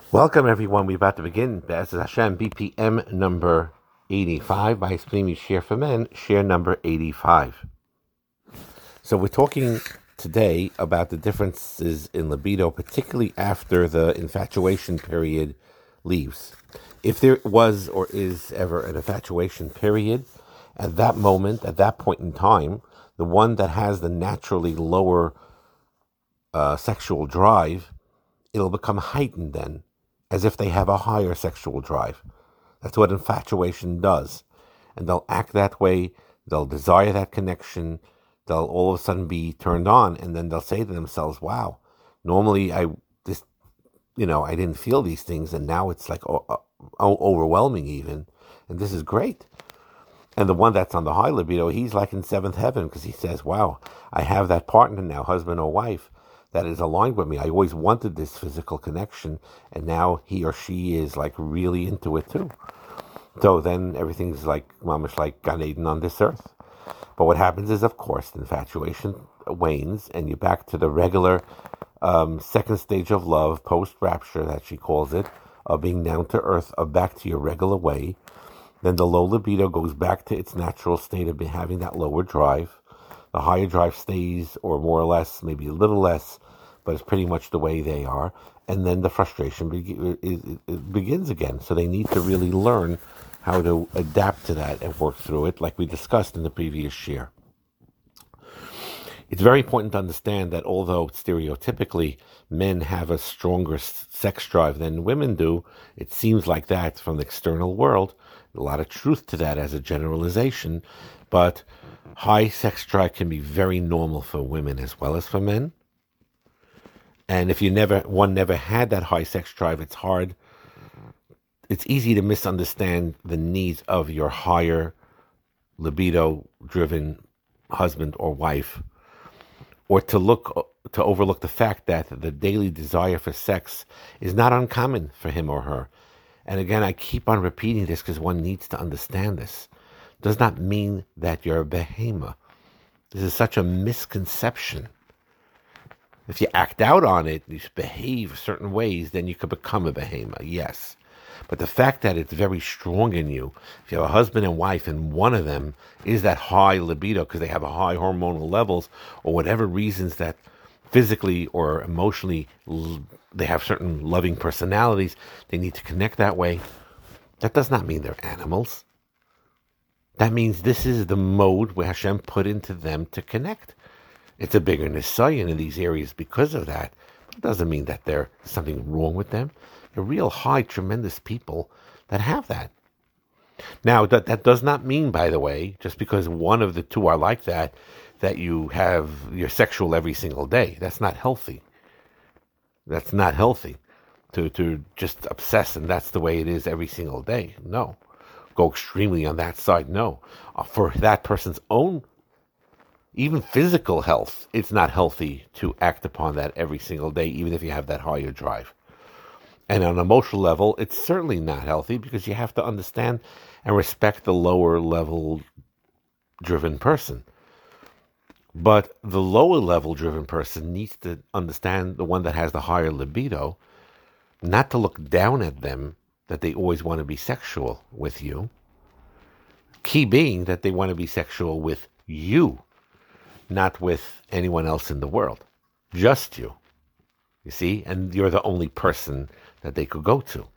Welcome, everyone. We're about to begin Be'ez Hashem BPM number 85 by Esplimi Share for Men, share number 85. So we're talking today about the differences in libido, particularly after the infatuation period leaves. If there was or is ever an infatuation period, at that moment, at that point in time, the one that has the naturally lower sexual drive, it'll become heightened then, as if they have a higher sexual drive. That's what infatuation does. And they'll act that way, they'll desire that connection, they'll all of a sudden be turned on, and then they'll say to themselves, wow, normally I didn't feel these things, and now it's like overwhelming even, and this is great. And the one that's on the high libido, he's like in seventh heaven, because he says, wow, I have that partner now, husband or wife, that is aligned with me. I always wanted this physical connection, and now he or she is like really into it too. So then everything's like mamish like Gan Eden on this earth. But what happens is, of course, the infatuation wanes, and you're back to the regular second stage of love, post-rapture, that she calls it, of being down to earth, of back to your regular way. Then the low libido goes back to its natural state of having that lower drive. The higher drive stays, or more or less, maybe a little less, but it's pretty much the way they are. And then the frustration begins again. So they need to really learn how to adapt to that and work through it, like we discussed in the previous share. It's very important to understand that although stereotypically men have a stronger sex drive than women do, it seems like that from the external world. A lot of truth to that as a generalization, but high sex drive can be very normal for women as well as for men. And if one never had that high sex drive, it's easy to misunderstand the needs of your higher libido-driven husband or wife, or to overlook the fact that the daily desire for sex is not uncommon for him or her. And again, I keep on repeating this because one needs to understand this. It does not mean that you're a behemoth. This is such a misconception. If you act out on it, you behave certain ways, then you could become a behemoth, yes. But the fact that it's very strong in you, if you have a husband and wife and one of them is that high libido because they have a high hormonal levels or whatever reasons that physically or emotionally they have certain loving personalities, they need to connect that way, that does not mean they're animals. That means this is the mode where Hashem put into them to connect. It's a bigger nisayon in these areas because of that. It doesn't mean that there's something wrong with them. They're real high, tremendous people that have that. Now, that does not mean, by the way, just because one of the two are like that you're sexual every single day. That's not healthy. That's not healthy to just obsess, and that's the way it is every single day. No. Go extremely on that side. No. For that person's own even physical health, it's not healthy to act upon that every single day, even if you have that higher drive. And on an emotional level, it's certainly not healthy because you have to understand and respect the lower level driven person. But the lower level driven person needs to understand the one that has the higher libido, not to look down at them that they always want to be sexual with you. Key being that they want to be sexual with you, not with anyone else in the world, just you. You see, and you're the only person that they could go to.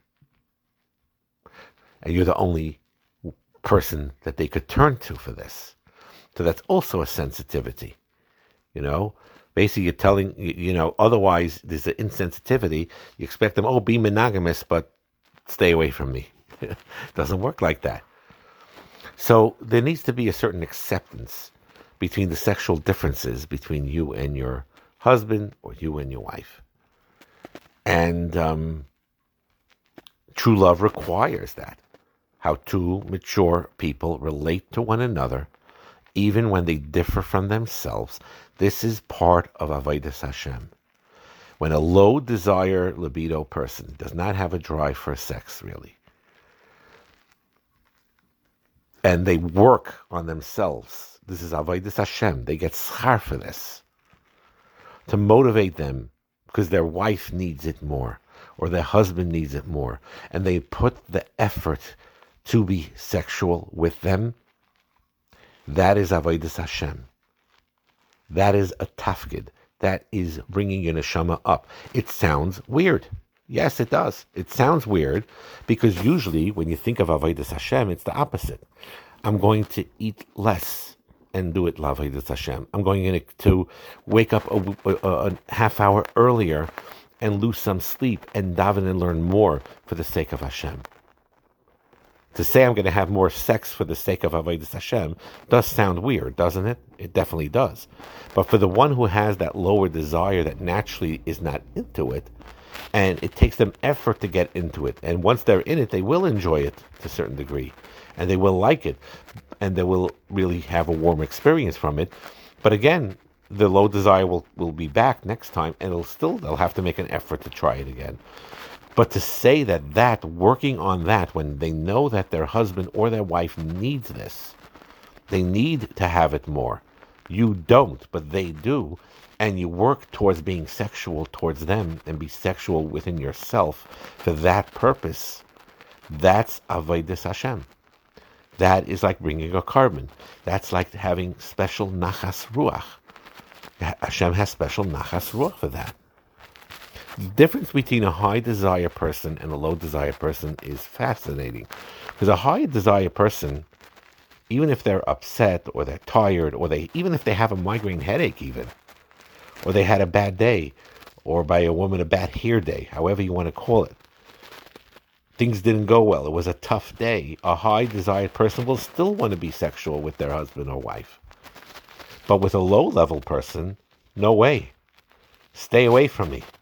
And you're the only person that they could turn to for this. So that's also a sensitivity, Basically, you're telling, otherwise there's an insensitivity. You expect them, be monogamous, but stay away from me. It doesn't work like that. So there needs to be a certain acceptance between the sexual differences between you and your husband or you and your wife. And true love requires that. How two mature people relate to one another, even when they differ from themselves. This is part of Avodas Hashem. When a low desire libido person does not have a drive for sex, really, and they work on themselves, this is Avodas Hashem. They get schar for this, to motivate them because their wife needs it more. or their husband needs it more, and they put the effort to be sexual with them, that is avodas Hashem. That is a tafkid. That is bringing your neshama up. It sounds weird. Yes, it does. It sounds weird because usually when you think of avodas Hashem, it's the opposite. I'm going to eat less and do it l'avodas Hashem. I'm going to wake up a half hour earlier and lose some sleep and daven and learn more for the sake of Hashem. To say I'm going to have more sex for the sake of avodas Hashem does sound weird, doesn't it? It definitely does. But for the one who has that lower desire that naturally is not into it, and it takes them effort to get into it, and once they're in it, they will enjoy it to a certain degree, and they will like it, and they will really have a warm experience from it. But again, the low desire will be back next time, and they'll have to make an effort to try it again. But to say that working on that when they know that their husband or their wife needs this, they need to have it more. You don't, but they do. And you work towards being sexual towards them and be sexual within yourself for that purpose. That's avodas Hashem. That is like bringing a carbon. That's like having special nachas ruach. Hashem has special nachas ruach for that. The difference between a high desire person and a low desire person is fascinating. Because a high desire person, even if they're upset or they're tired or even if they have a migraine headache even, or they had a bad day, or by a woman a bad hair day, however you want to call it, things didn't go well, it was a tough day, a high desired person will still want to be sexual with their husband or wife. But with a low level person, no way. Stay away from me.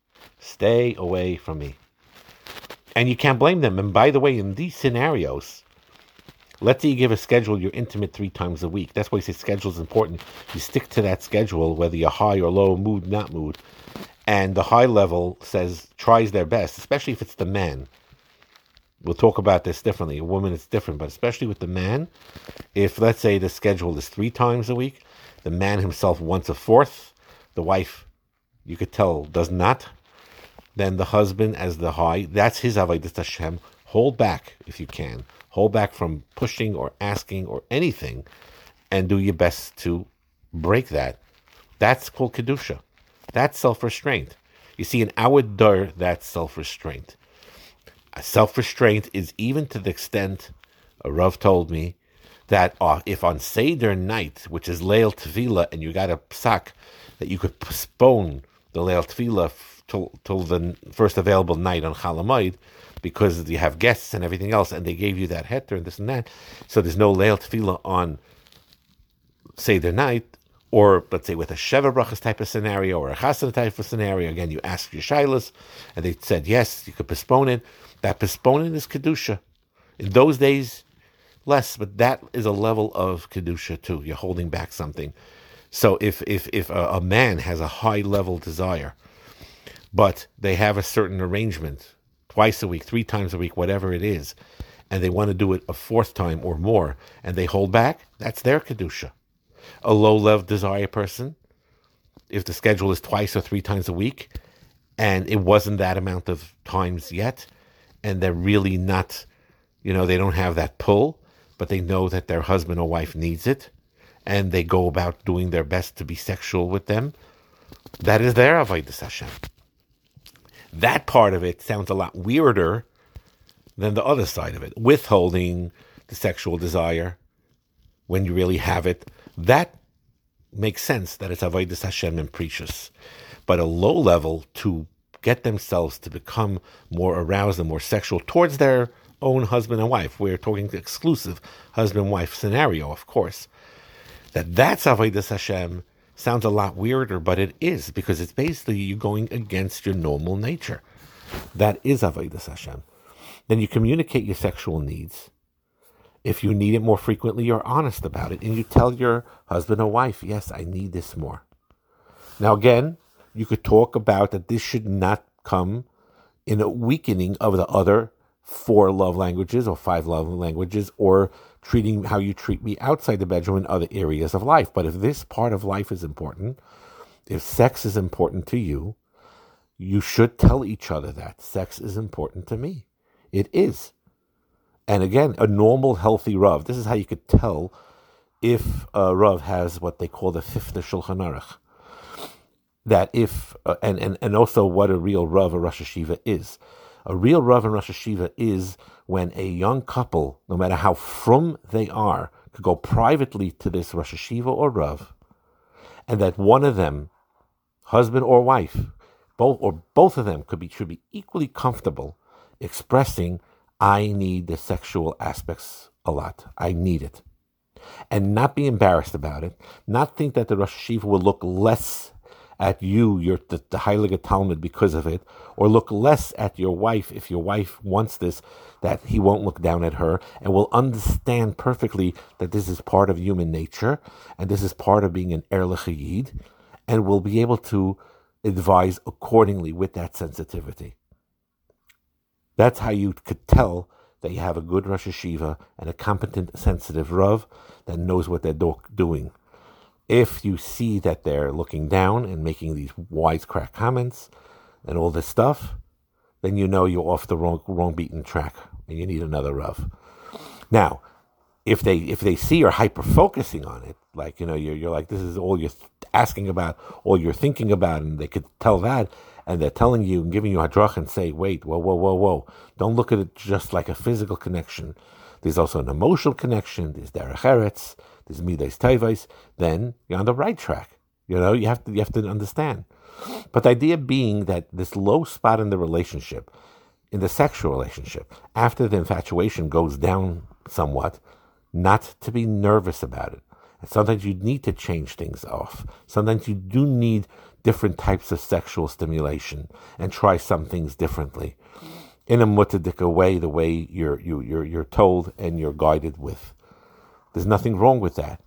Stay away from me. And you can't blame them. And by the way, in these scenarios, let's say you give a schedule, you're intimate 3 times a week. That's why you say schedule is important. You stick to that schedule, whether you're high or low, mood, not mood. And the high level tries their best, especially if it's the man. We'll talk about this differently. A woman is different, but especially with the man, if let's say the schedule is 3 times a week, the man himself wants a 4th, the wife, you could tell, does not, then the husband as the high, that's his avodas Hashem. Hold back if you can. Hold back from pushing or asking or anything, and do your best to break that. That's called kedusha. That's self-restraint. You see, in our dar, that's self-restraint. Self-restraint is even to the extent, a Rav told me, that if on Seder night, which is Leil Tefillah, and you got a psak, that you could postpone the Leil Tefillah till the first available night on Chol Hamoed, because you have guests and everything else, and they gave you that heter and this and that, so there's no Leil Tefillah on Seder night, or let's say with a Sheva Brachas type of scenario, or a Chasana type of scenario, again, you ask your Shilas, and they said, yes, you could postpone it. That postponing is Kedusha. In those days, less, but that is a level of Kedusha too. You're holding back something. So if a man has a high level desire, but they have a certain arrangement, twice a week, 3 times a week, whatever it is, and they want to do it a 4th time or more, and they hold back, that's their Kedusha. A low-level desire person, if the schedule is 2 or 3 times a week, and it wasn't that amount of times yet, and they're really not, they don't have that pull, but they know that their husband or wife needs it, and they go about doing their best to be sexual with them, that is their avodas Hashem. That part of it sounds a lot weirder than the other side of it. Withholding the sexual desire when you really have it, that makes sense that it's avodas Hashem and precious. But a low level to get themselves to become more aroused and more sexual towards their own husband and wife. We're talking exclusive husband-wife scenario, of course. That's avodas Hashem sounds a lot weirder, but it is, because it's basically you going against your normal nature. That is avodas Hashem. Then you communicate your sexual needs. If you need it more frequently, you're honest about it, and you tell your husband or wife, yes, I need this more. Now again, you could talk about that this should not come in a weakening of the other 4 love languages or 5 love languages, or treating how you treat me outside the bedroom in other areas of life. But if this part of life is important, if sex is important to you, You should tell each other that sex is important to me. It is. And again, a normal, healthy Rav, this is how you could tell if a Rav has what they call the Fifta Shulchan Aruch. That if, and also what a real Rav, a Rosh Hashiva is. A real Rav and Rosh Hashiva is when a young couple, no matter how frum they are, could go privately to this Rosh Hashiva or Rav, and that one of them, husband or wife, both of them should be equally comfortable expressing, I need the sexual aspects a lot. I need it. And not be embarrassed about it. Not think that the Rosh Hashiva will look less at you, the Heilige Talmud, because of it, or look less at your wife if your wife wants this, that he won't look down at her, and will understand perfectly that this is part of human nature, and this is part of being an Erlich Yid, and will be able to advise accordingly with that sensitivity. That's how you could tell that you have a good Rosh Hashiva and a competent, sensitive Rav that knows what they're doing. If you see that they're looking down and making these wisecrack comments and all this stuff, then you know you're off the wrong beaten track and you need another Rav. Now, if they see you're hyper focusing on it, like you're like, this is all you're asking about, all you're thinking about, and they could tell that, and they're telling you and giving you hadrach and say, wait, whoa, don't look at it just like a physical connection. There's also an emotional connection. There's derech eretz. There's midas tevos. Then you're on the right track. You have to understand. But the idea being that this low spot in the relationship, in the sexual relationship, after the infatuation goes down somewhat, not to be nervous about it. And sometimes you need to change things off. Sometimes you do need different types of sexual stimulation and try some things differently in a mutadika way, the way you're told and you're guided with. There's nothing wrong with that.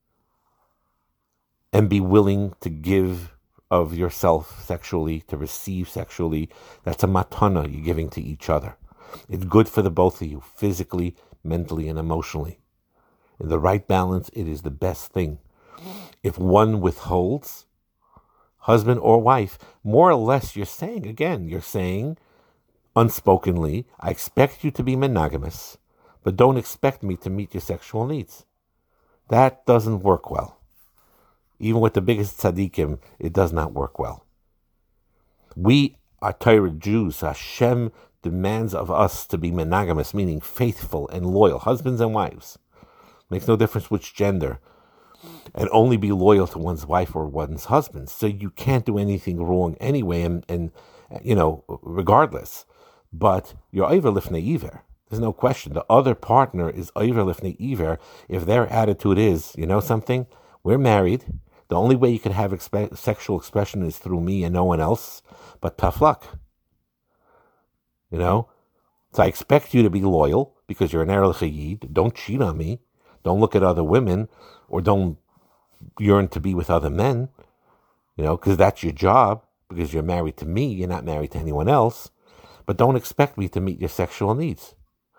And be willing to give of yourself sexually, to receive sexually. That's a matana you're giving to each other. It's good for the both of you, physically, mentally, and emotionally. In the right balance, it is the best thing. If one withholds, husband or wife, more or less you're saying unspokenly, I expect you to be monogamous, but don't expect me to meet your sexual needs. That doesn't work well. Even with the biggest tzaddikim, it does not work well. We are Torah Jews. Hashem demands of us to be monogamous, meaning faithful and loyal, husbands and wives. Makes no difference which gender. And only be loyal to one's wife or one's husband. So you can't do anything wrong anyway, and regardless. But you're Eiver Lifnei Iver. There's no question. The other partner is Eiver Lifnei Iver if their attitude is, something? We're married. The only way you can have sexual expression is through me and no one else. But tough luck. So I expect you to be loyal because you're an Erlich Yid. Don't cheat on me. Don't look at other women or don't yearn to be with other men, because that's your job, because you're married to me, you're not married to anyone else. But don't expect me to meet your sexual needs.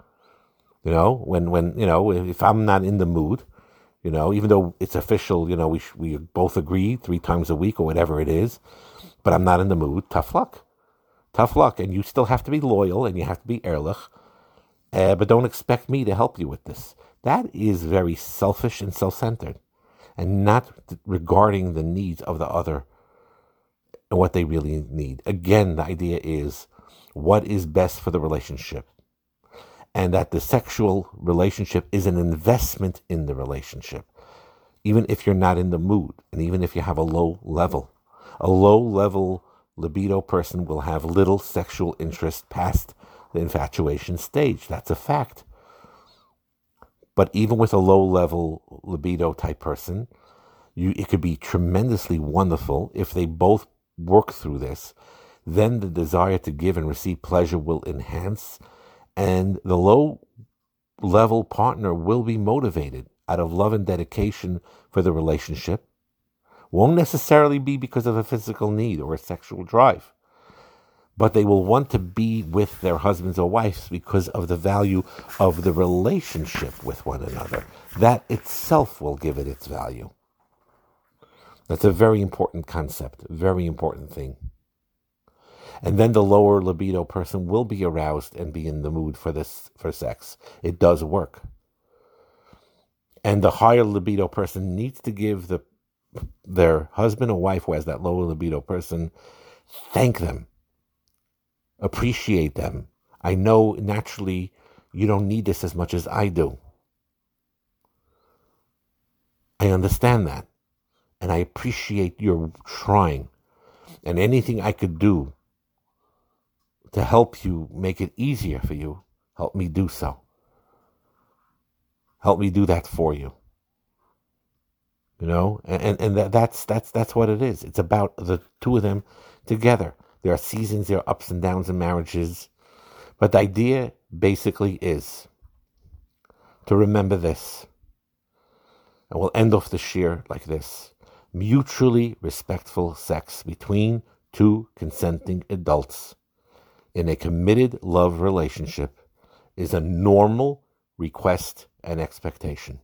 If I'm not in the mood, even though it's official, we both agree 3 times a week or whatever it is, but I'm not in the mood, tough luck. Tough luck, and you still have to be loyal and you have to be Erlich, but don't expect me to help you with this. That is very selfish and self-centered and not regarding the needs of the other and what they really need. Again, the idea is what is best for the relationship, and that the sexual relationship is an investment in the relationship, even if you're not in the mood and even if you have a low level. A low-level libido person will have little sexual interest past the infatuation stage. That's a fact. But even with a low-level libido type person, it could be tremendously wonderful if they both work through this. Then the desire to give and receive pleasure will enhance, and the low-level partner will be motivated out of love and dedication for the relationship. Won't necessarily be because of a physical need or a sexual drive, but they will want to be with their husbands or wives because of the value of the relationship with one another. That itself will give it its value. That's a very important concept, very important thing. And then the lower libido person will be aroused and be in the mood for sex. It does work. And the higher libido person needs to give their husband or wife who has that lower libido person, thank them, appreciate them. I know naturally you don't need this as much as I do. I understand that. And I appreciate your trying. And anything I could do to help you make it easier for you, help me do so. Help me do that for you. You know, and that's what it is. It's about the two of them together. There are seasons, there are ups and downs in marriages, but the idea basically is to remember this. And we'll end off the shir like this: mutually respectful sex between two consenting adults in a committed love relationship is a normal request and expectation.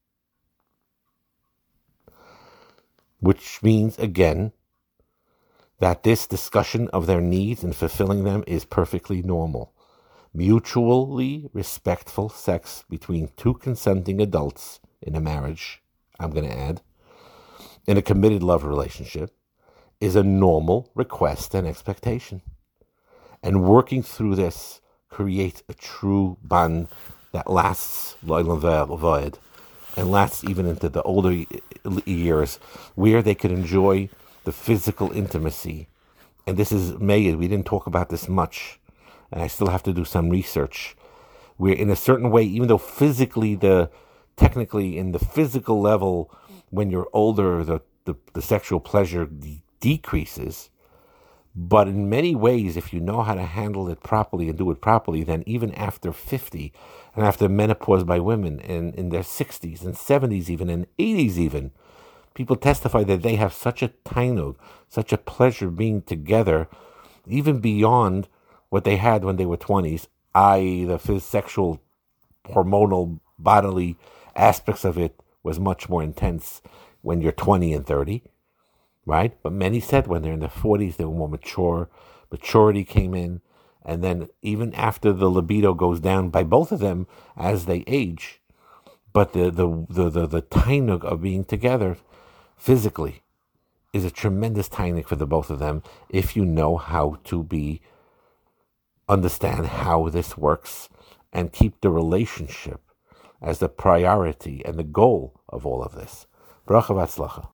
Which means, again, that this discussion of their needs and fulfilling them is perfectly normal. Mutually respectful sex between two consenting adults in a marriage, I'm going to add, in a committed love relationship, is a normal request and expectation. And working through this creates a true bond that lasts and lasts even into the older years, where they could enjoy the physical intimacy. And this is made, we didn't talk about this much, and I still have to do some research, where in a certain way, even though technically in the physical level, when you're older, the sexual pleasure decreases. But in many ways, if you know how to handle it properly and do it properly, then even after 50 and after menopause by women and in their 60s and 70s even and 80s even, people testify that they have such a tainug, such a pleasure being together, even beyond what they had when they were 20s, i.e. the sexual, hormonal, bodily aspects of it was much more intense when you're 20 and 30. Right? But many said when they're in their 40s, they were more mature. Maturity came in. And then even after the libido goes down by both of them as they age, but the tainug of being together physically is a tremendous tainug for the both of them if you know how to understand how this works and keep the relationship as the priority and the goal of all of this. Bracha v'atzlacha.